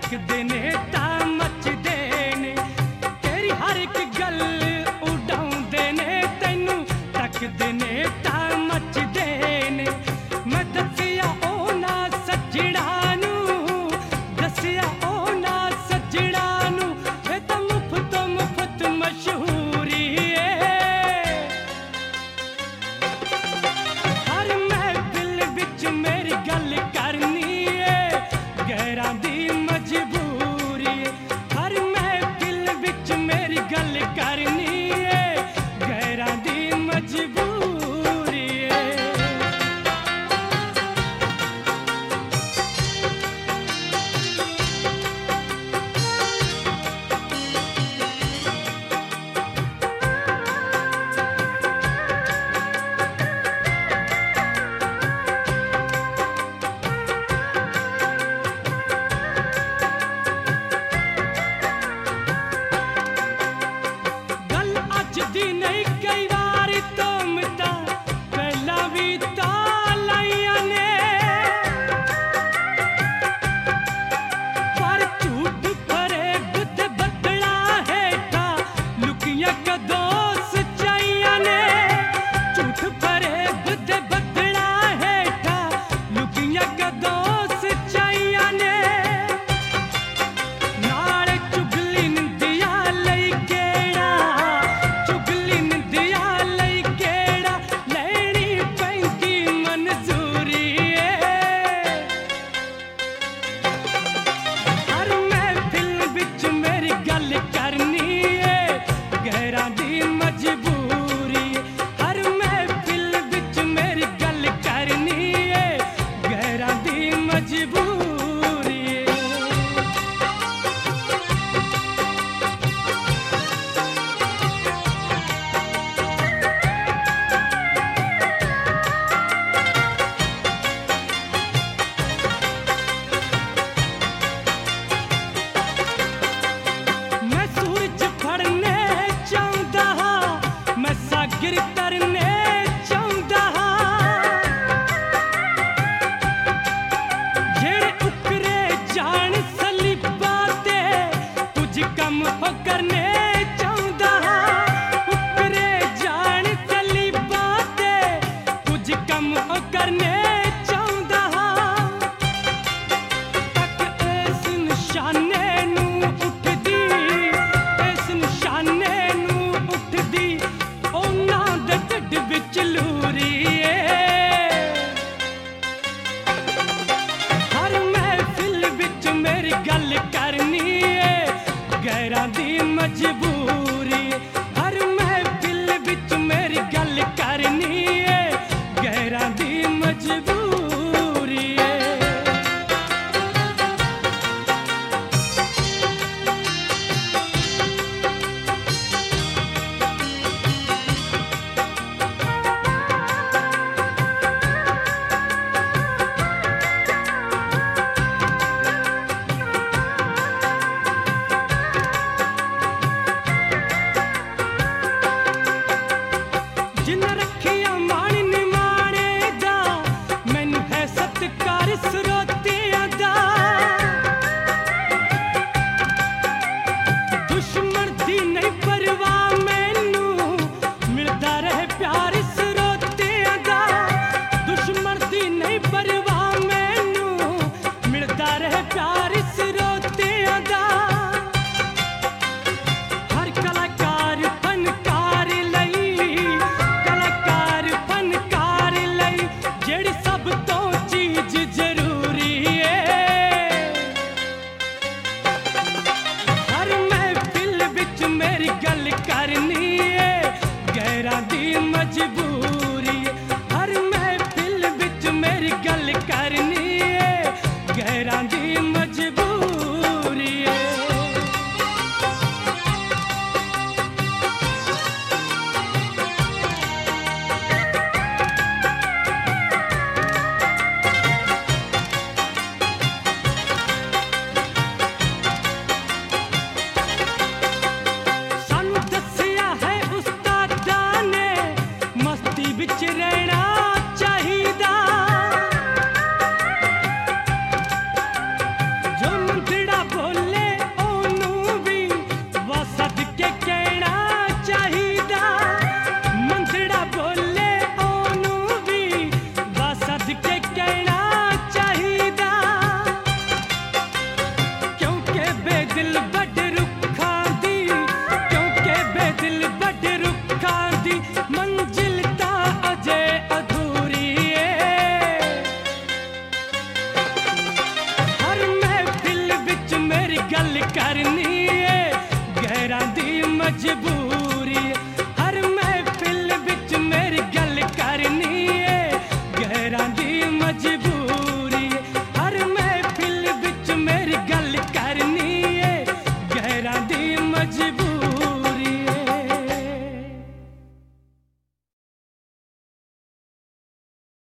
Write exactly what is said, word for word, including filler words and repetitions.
तकदे ने तां मचदे ने तेरी हर एक गल उड़ाउंदे ने तैनू तकदे ने तां मचदे ने मैं दसिया ओ ना सजड़ा नू दसिया ओ ना सजड़ा नू ए तां मुफ्त मुफ्त मशहूरी है हर महफिल विच मेरी गल करनी है गैरां दी मजबूरी हर महफिल विच मेरी गल करनी है गैरां दी मजबूरी गल अज दी नहीं कई बार तो मिता पहला भी तां लाइयां ने पर झूठ फरेब ते बदला हेठा लुकियां कदों सच्चाइयां ने झूठ फरेब ते बदला हेठा लुकियां कदों सच्चाइयां ने नाल चुगली निंदिया लई केड़ा चुगली निंदिया लई केड़ा लैनी पैंदी मंजूरी हर महफिल विच मेरी गल करनी है गैरां दी मजबूरी हर महफिल विच मेरी गल करनी है गैरां दी मजबूरी मैं सूरज फड़ने चाहुंदा हां मैं सागर तरने चाहुंदा हां जेड़े उकरे जान सलीबा ते कुछ कम हो करने चाहुंदा हां उकरे जान सलीबा ते कुछ कम हो करने चाहुंदा हां तक इस निशाने नू उठदी इस निशाने नू उठदी ਉਹਨਾਂ ਦੇ ਢਿੱਡ ਵਿੱਚ ਲੂਰੀ ਏ ਹਰ ਮਹਿਫਿਲ ਵਿੱਚ ਮੇਰੀ ਗੱਲ ਕਰਨੀ ਏ ਗੈਰਾਂ ਦੀ ਮਜਬੂਰੀ ਹਰ ਮਹਿਫਿਲ ਵਿੱਚ ਮੇਰੀ ਗੱਲ ਕਰਨੀ ਏ ਗੈਰਾਂ ਦੀ ਮਜਬੂਰੀ ਏ जिन रखिया मान निमाणे दा मैनू है सत्कार स्रोतियां दा दुश्मन दी नहीं परवाह मैनू मिलदा रहे प्यार स्रोतियां दा दुश्मन दी नहीं परवाह मैनू मिलदा रहे प्यार स्रोतियां दा हर कलाकार फनकार लई कलाकार फनकार लई जेड़ी सब तो चीज जरूरी है हर महफिल विच मेरी गल करनी है गैरां दी मजबूरी हर महफिल विच मेरी गल करनी है गैरां दी मजबूरी है सानू दसिया है उस्तादा ने मस्ती विच रहना चाहिदा करनी है गैरां दी मजबूरी